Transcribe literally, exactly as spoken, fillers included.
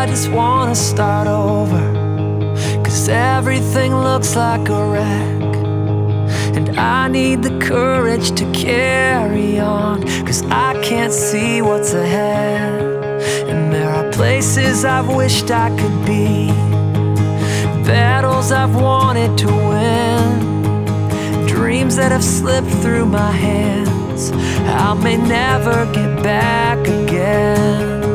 just wanna start over, 'cause everything looks like a wreck. And I need the courage to carry on, 'cause I can't see what's ahead. And there are places I've wished I could be, battles I've wanted to win, dreams that have slipped through my hands I may never get back again.